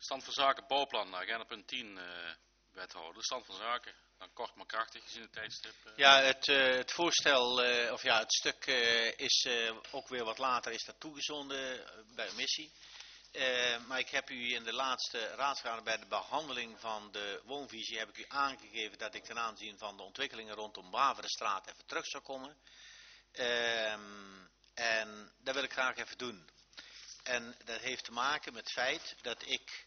Stand van zaken, bouwplan, agenda punt 10, wethouder. Stand van zaken, dan kort maar krachtig gezien het tijdstip. Ja, het voorstel, het stuk is ook weer wat later is dat toegezonden bij een missie. Maar ik heb u in de laatste raadsvergadering bij de behandeling van de woonvisie heb ik u aangegeven dat ik ten aanzien van de ontwikkelingen rondom Waverenstraat even terug zou komen. En dat wil ik graag even doen. En dat heeft te maken met het feit dat ik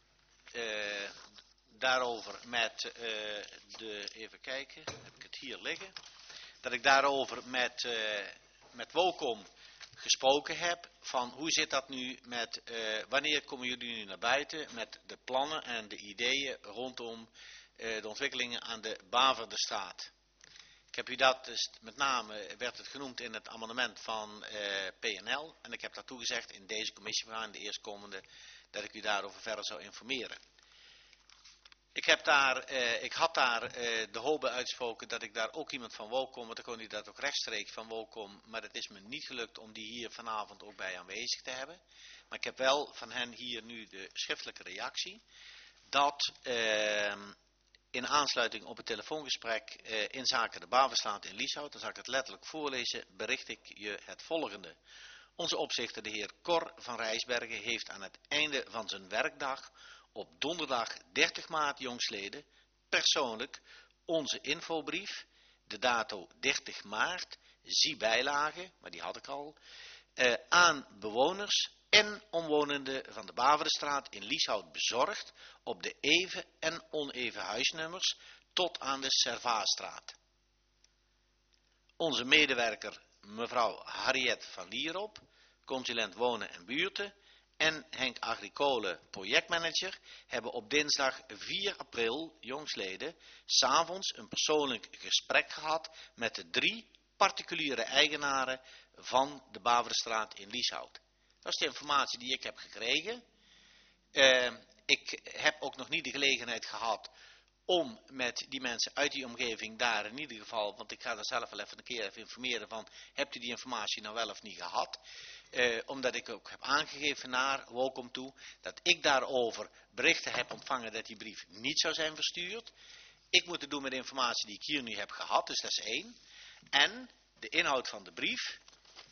daarover met even kijken, heb ik het hier liggen, dat ik daarover met Wocom gesproken heb van hoe zit dat nu met, wanneer komen jullie nu naar buiten met de plannen en de ideeën rondom de ontwikkelingen aan de Baverdestraat. Ik heb u dat, dus met name werd het genoemd in het amendement van PNL en ik heb daartoe gezegd in deze commissievergadering, de eerstkomende, dat ik u daarover verder zou informeren. Ik had daar de hoop bij uitgesproken dat ik daar ook iemand van Wocom, want dan kon u dat ook rechtstreeks van Wocom, maar het is me niet gelukt om die hier vanavond ook bij aanwezig te hebben. Maar ik heb wel van hen hier nu de schriftelijke reactie, dat in aansluiting op het telefoongesprek in zaken de Baverstraat in Lieshout, dan zal ik het letterlijk voorlezen, bericht ik je het volgende. Onze opzichter, de heer Cor van Rijsbergen, heeft aan het einde van zijn werkdag op donderdag 30 maart jongstleden persoonlijk onze infobrief, de dato 30 maart, zie bijlage, maar die had ik al, aan bewoners en omwonenden van de Baverenstraat in Lieshout bezorgd op de even en oneven huisnummers tot aan de Servaasstraat. Onze medewerker mevrouw Harriet van Lierop, consulent wonen en buurten, en Henk Agricole, projectmanager, hebben op dinsdag 4 april, jongstleden, 's avonds een persoonlijk gesprek gehad met de 3 particuliere eigenaren van de Baverenstraat in Lieshout. Dat is de informatie die ik heb gekregen. Ik heb ook nog niet de gelegenheid gehad om met die mensen uit die omgeving daar in ieder geval, want ik ga daar zelf wel even een keer even informeren van, hebt u die informatie nou wel of niet gehad? Omdat ik ook heb aangegeven naar Wocom toe, dat ik daarover berichten heb ontvangen dat die brief niet zou zijn verstuurd. Ik moet het doen met de informatie die ik hier nu heb gehad, dus dat is 1. En de inhoud van de brief,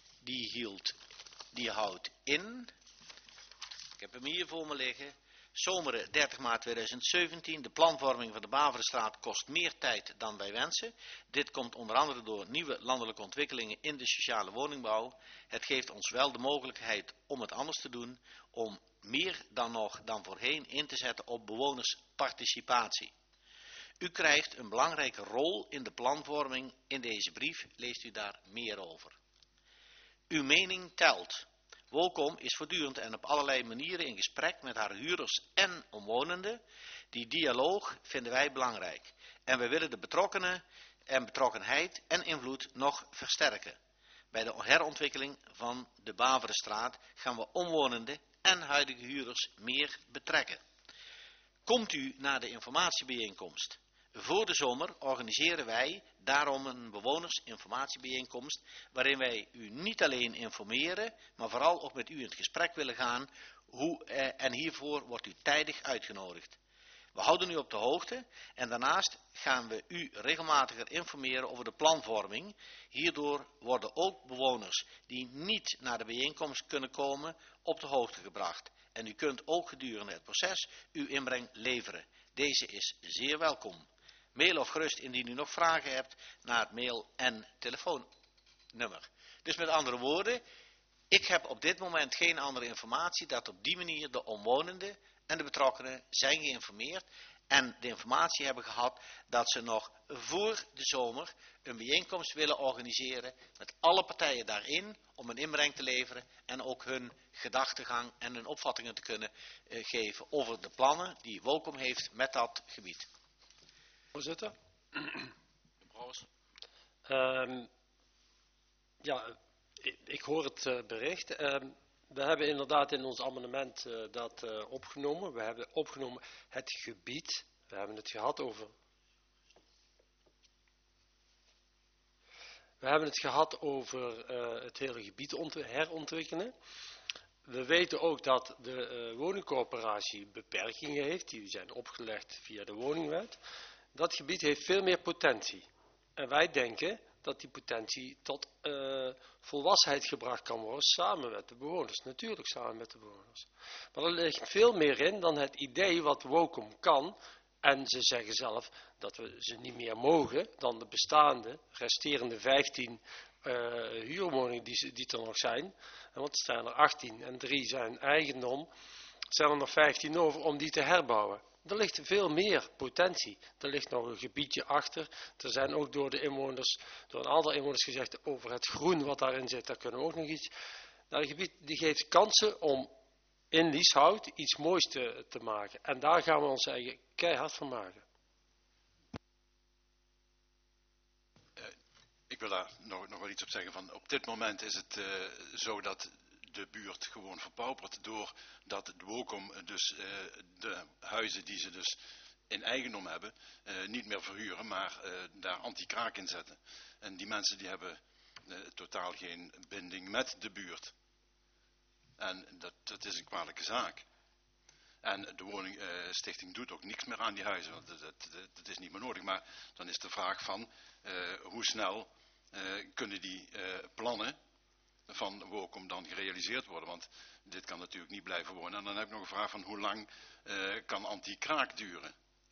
die houdt in, ik heb hem hier voor me liggen, zomeren 30 maart 2017, de planvorming van de Baverenstraat kost meer tijd dan wij wensen. Dit komt onder andere door nieuwe landelijke ontwikkelingen in de sociale woningbouw. Het geeft ons wel de mogelijkheid om het anders te doen, om meer dan voorheen in te zetten op bewonersparticipatie. U krijgt een belangrijke rol in de planvorming. In deze brief leest u daar meer over. Uw mening telt. Wocom is voortdurend en op allerlei manieren in gesprek met haar huurders en omwonenden. Die dialoog vinden wij belangrijk. En we willen de betrokkenheid en invloed nog versterken. Bij de herontwikkeling van de Baverenstraat gaan we omwonenden en huidige huurders meer betrekken. Komt u naar de informatiebijeenkomst? Voor de zomer organiseren wij daarom een bewonersinformatiebijeenkomst waarin wij u niet alleen informeren, maar vooral ook met u in het gesprek willen gaan en hiervoor wordt u tijdig uitgenodigd. We houden u op de hoogte en daarnaast gaan we u regelmatiger informeren over de planvorming. Hierdoor worden ook bewoners die niet naar de bijeenkomst kunnen komen op de hoogte gebracht. En u kunt ook gedurende het proces uw inbreng leveren. Deze is zeer welkom. Mail of gerust indien u nog vragen hebt naar het mail- en telefoonnummer. Dus met andere woorden, ik heb op dit moment geen andere informatie dat op die manier de omwonenden en de betrokkenen zijn geïnformeerd en de informatie hebben gehad dat ze nog voor de zomer een bijeenkomst willen organiseren met alle partijen daarin om een inbreng te leveren en ook hun gedachtegang en hun opvattingen te kunnen geven over de plannen die Wocom heeft met dat gebied. Voorzitter. Ja, ik hoor het bericht. We hebben inderdaad in ons amendement dat opgenomen. We hebben opgenomen het gebied. We hebben het gehad over... het hele gebied herontwikkelen. We weten ook dat de woningcorporatie beperkingen heeft, die zijn opgelegd via de woningwet. Dat gebied heeft veel meer potentie. En wij denken dat die potentie tot volwassenheid gebracht kan worden samen met de bewoners. Natuurlijk samen met de bewoners. Maar er ligt veel meer in dan het idee wat Wokum kan. En ze zeggen zelf dat we ze niet meer mogen dan de bestaande, resterende 15 huurwoningen die er nog zijn. Want er zijn er 18 en 3 zijn eigendom. Er zijn er nog 15 over om die te herbouwen. Er ligt veel meer potentie. Er ligt nog een gebiedje achter. Er zijn ook door een aantal inwoners gezegd over het groen wat daarin zit. Daar kunnen we ook nog iets. Dat gebied die geeft kansen om in Lieshout iets moois te maken. En daar gaan we ons eigen keihard van maken. Ik wil daar nog wel iets op zeggen. Van, op dit moment is het zo dat de buurt gewoon verpaupert doordat de Wokum dus de huizen die ze dus in eigendom hebben niet meer verhuren, maar daar anti-kraak in zetten. En die mensen die hebben totaal geen binding met de buurt. En dat is een kwalijke zaak. En de woningstichting doet ook niks meer aan die huizen, want dat is niet meer nodig. Maar dan is de vraag van hoe snel kunnen die plannen van Wokum dan gerealiseerd worden. Want dit kan natuurlijk niet blijven wonen. En dan heb ik nog een vraag van hoe lang kan anti-kraak duren?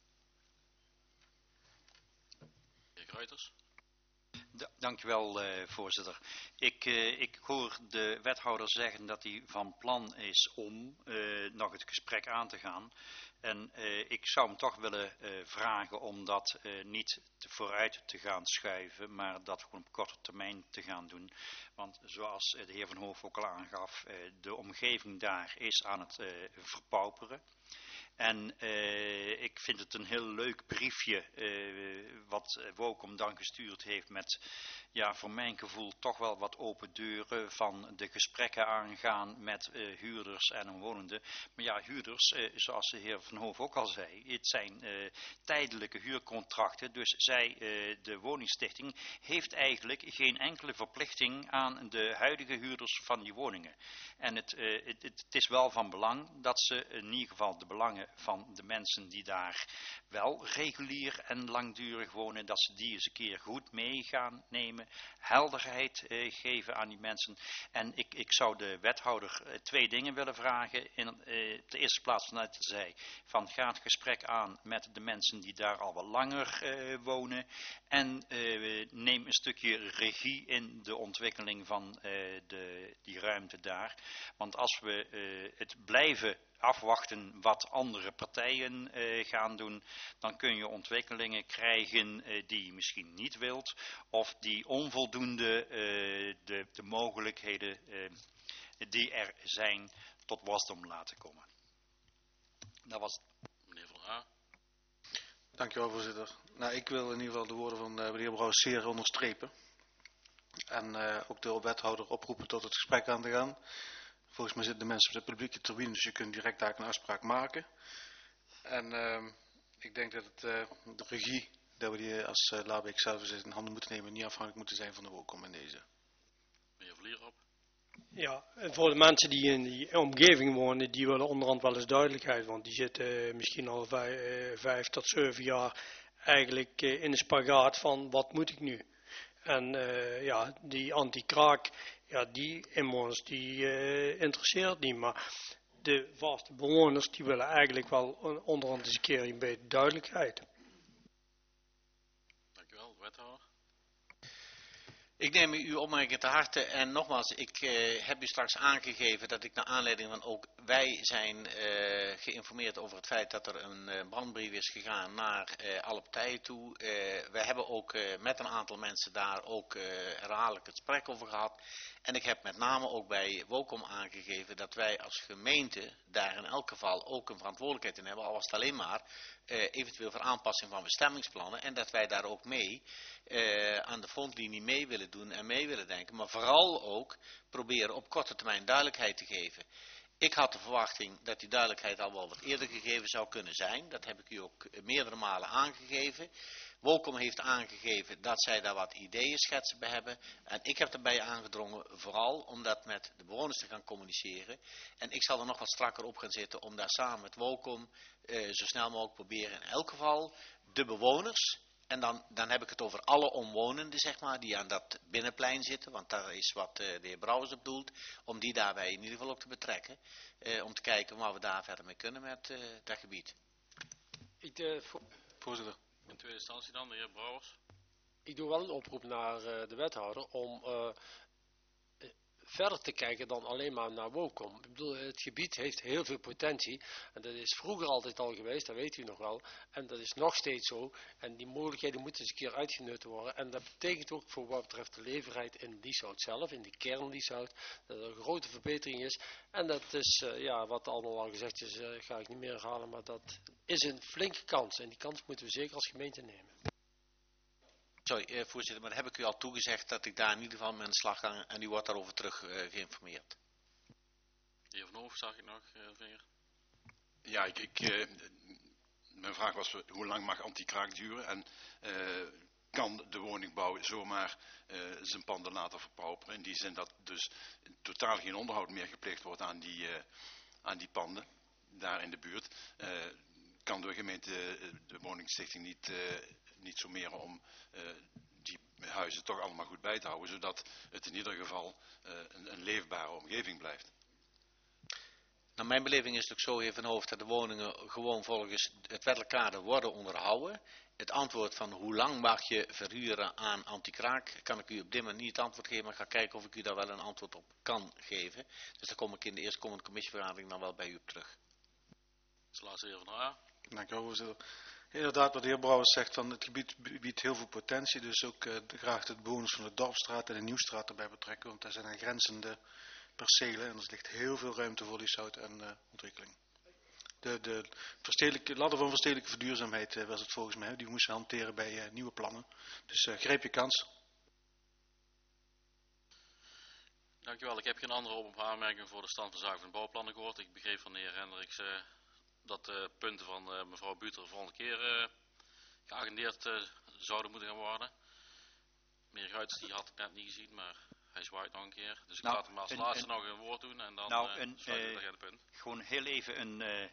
Heer Kruiters. Dankjewel, voorzitter. Ik hoor de wethouder zeggen dat hij van plan is om nog het gesprek aan te gaan. En ik zou hem toch willen vragen om dat niet vooruit te gaan schuiven, maar dat gewoon op korte termijn te gaan doen. Want zoals de heer Van Hoof ook al aangaf, de omgeving daar is aan het verpauperen. En ik vind het een heel leuk briefje wat Wokum dan gestuurd heeft met, ja, voor mijn gevoel toch wel wat open deuren van de gesprekken aangaan met huurders en omwonenden. Maar ja, huurders, zoals de heer Van Hoof ook al zei, het zijn tijdelijke huurcontracten. Dus de woningstichting heeft eigenlijk geen enkele verplichting aan de huidige huurders van die woningen. En het is wel van belang dat ze in ieder geval de belangen van de mensen die daar wel regulier en langdurig wonen, dat ze die eens een keer goed mee gaan nemen, helderheid geven aan die mensen. En ik zou de wethouder 2 dingen willen vragen. In de eerste plaats vanuit de zij van ga het gesprek aan met de mensen die daar al wat langer wonen en neem een stukje regie in de ontwikkeling van die ruimte daar. Want als we het blijven afwachten wat andere partijen gaan doen, dan kun je ontwikkelingen krijgen die je misschien niet wilt, of die onvoldoende de mogelijkheden die er zijn tot wasdom laten komen. Dat was het. Meneer Van A. Dankjewel, voorzitter. Nou, ik wil in ieder geval de woorden van de heer Brouwers zeer onderstrepen. En ook de wethouder oproepen tot het gesprek aan te gaan. Volgens mij zitten de mensen op de publieke tribune, dus je kunt direct daar een afspraak maken. En ik denk dat de regie, dat we die als Labeek zelf in handen moeten nemen, niet afhankelijk moeten zijn van de Wokum in deze. Meneer Vlierop. Ja, en voor de mensen die in die omgeving wonen, die willen onderhand wel eens duidelijkheid, want die zitten misschien al 5 tot 7 jaar eigenlijk in een spagaat van wat moet ik nu? En ja, die anti-kraak, ja, die inwoners die interesseert niet, maar de vaste bewoners die willen eigenlijk wel onderhand eens een keer een beetje duidelijkheid. Dankjewel, wethouder. Ik neem uw opmerking te harte en nogmaals, ik heb u straks aangegeven dat ik naar aanleiding van ook wij zijn geïnformeerd over het feit dat er een brandbrief is gegaan naar alle partijen toe. We hebben ook met een aantal mensen daar ook herhaaldelijk het gesprek over gehad. En ik heb met name ook bij Wokum aangegeven dat wij als gemeente daar in elk geval ook een verantwoordelijkheid in hebben, al was het alleen maar eventueel voor aanpassing van bestemmingsplannen en dat wij daar ook mee aan de frontlinie mee willen doen en mee willen denken, maar vooral ook proberen op korte termijn duidelijkheid te geven. Ik had de verwachting dat die duidelijkheid al wel wat eerder gegeven zou kunnen zijn. Dat heb ik u ook meerdere malen aangegeven. Wolkom heeft aangegeven dat zij daar wat ideeënschetsen bij hebben. En ik heb erbij aangedrongen, vooral om dat met de bewoners te gaan communiceren. En ik zal er nog wat strakker op gaan zitten om daar samen met Wolkom zo snel mogelijk proberen in elk geval de bewoners... En dan heb ik het over alle omwonenden, zeg maar, die aan dat binnenplein zitten, want daar is wat de heer Brouwers op doelt, om die daarbij in ieder geval ook te betrekken, om te kijken waar we daar verder mee kunnen met dat gebied. Voorzitter. In tweede instantie dan, de heer Brouwers. Ik doe wel een oproep naar de wethouder om verder te kijken dan alleen maar naar Wolkom. Ik bedoel, het gebied heeft heel veel potentie en dat is vroeger altijd al geweest, dat weet u nog wel. En dat is nog steeds zo. En die mogelijkheden moeten eens een keer uitgenut worden. En dat betekent ook voor wat betreft de leefbaarheid in Lieshout zelf, in de kern Lieshout, dat er een grote verbetering is. En dat is, wat allemaal al gezegd is, ga ik niet meer herhalen, maar dat is een flinke kans. En die kans moeten we zeker als gemeente nemen. Sorry, voorzitter, maar heb ik u al toegezegd dat ik daar in ieder geval mee aan de slag ga en u wordt daarover terug geïnformeerd. De heer Van Hoven zag ik nog, vinger. Ja, mijn vraag was hoe lang mag anti-kraak duren en kan de woningbouw zomaar zijn panden laten verpauperen. In die zin dat dus totaal geen onderhoud meer gepleegd wordt aan die panden, daar in de buurt. Kan de gemeente de woningstichting niet sommeren om die huizen toch allemaal goed bij te houden, zodat het in ieder geval een leefbare omgeving blijft. Nou, mijn beleving is het ook zo, heer Van Hoofd, dat de woningen gewoon volgens het wettelijk kader worden onderhouden. Het antwoord van hoe lang mag je verhuren aan anti-kraak, kan ik u op dit moment niet het antwoord geven, maar ik ga kijken of ik u daar wel een antwoord op kan geven. Dus daar kom ik in de eerstkomende commissievergadering dan wel bij u op terug. Dat is de laatste heer Van Haar. Dank u wel, voorzitter. Inderdaad, wat de heer Brouwers zegt, van het gebied biedt heel veel potentie. Dus ook graag de bewoners van de Dorpstraat en de Nieuwstraat erbij betrekken. Want daar zijn aangrenzende percelen en er ligt heel veel ruimte voor Lieshout en ontwikkeling. De ladder van verstedelijke verduurzaamheid was het volgens mij. Die moesten hanteren bij nieuwe plannen. Dus greep je kans. Dankjewel. Ik heb geen andere op aanmerking voor de stand van zaken van de bouwplannen gehoord. Ik begreep van de heer Hendricks dat de punten van mevrouw Buter de volgende keer geagendeerd zouden moeten gaan worden. Meneer Guits die had ik net niet gezien, maar hij zwaait nog een keer. Dus ik laat hem als laatste nog een woord doen en dan sluiten we het agenda punt. Gewoon heel even een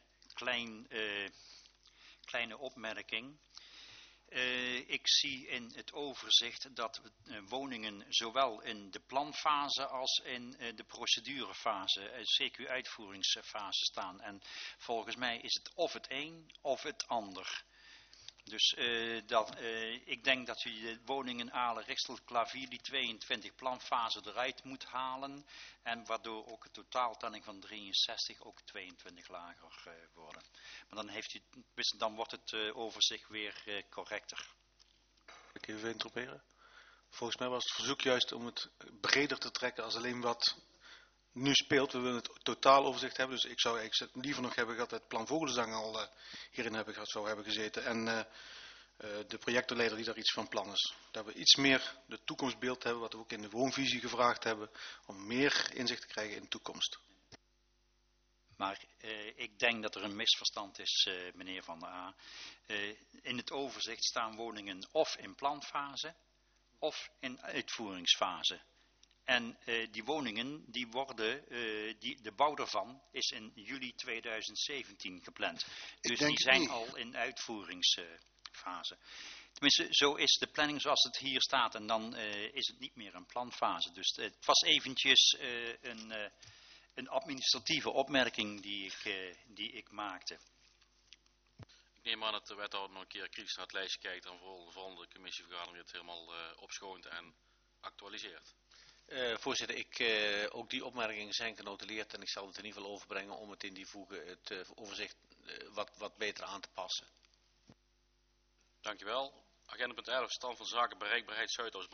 kleine opmerking. Ik zie in het overzicht dat woningen zowel in de planfase als in de procedurefase, CQ-uitvoeringsfase staan. En volgens mij is het of het een of het ander. Dus ik denk dat u de woningen Aalen, Rixel, Klavier, die 22 planfase eruit moet halen. En waardoor ook de totaaltelling van 63 ook 22 lager worden. Maar dan wordt het overzicht weer correcter. Ik even interpreteren. Volgens mij was het verzoek juist om het breder te trekken als alleen wat nu speelt. We willen het totaaloverzicht hebben. Dus ik zou liever nog hebben gehad dat het plan Vogelenzang al hierin zou hebben gezeten. En de projectenleider die daar iets van plan is. Dat we iets meer de toekomstbeeld hebben, wat we ook in de woonvisie gevraagd hebben. Om meer inzicht te krijgen in de toekomst. Maar ik denk dat er een misverstand is, meneer Van der A. In het overzicht staan woningen of in planfase of in uitvoeringsfase. En die woningen, de bouw daarvan is in juli 2017 gepland. Dus die zijn al in uitvoeringsfase. Tenminste, zo is de planning zoals het hier staat. En dan is het niet meer een planfase. Dus het was eventjes een administratieve opmerking die ik maakte. Ik neem aan dat de wethouder nog een keer kritisch naar het lijstje kijkt en voor de volgende commissievergadering het helemaal opschoont en actualiseert. Voorzitter, ook die opmerkingen zijn genotuleerd en ik zal het in ieder geval overbrengen om het in die voegen het overzicht wat beter aan te passen. Dankjewel. Agenda punt 11, stand van zaken bereikbaarheid Zuidoost.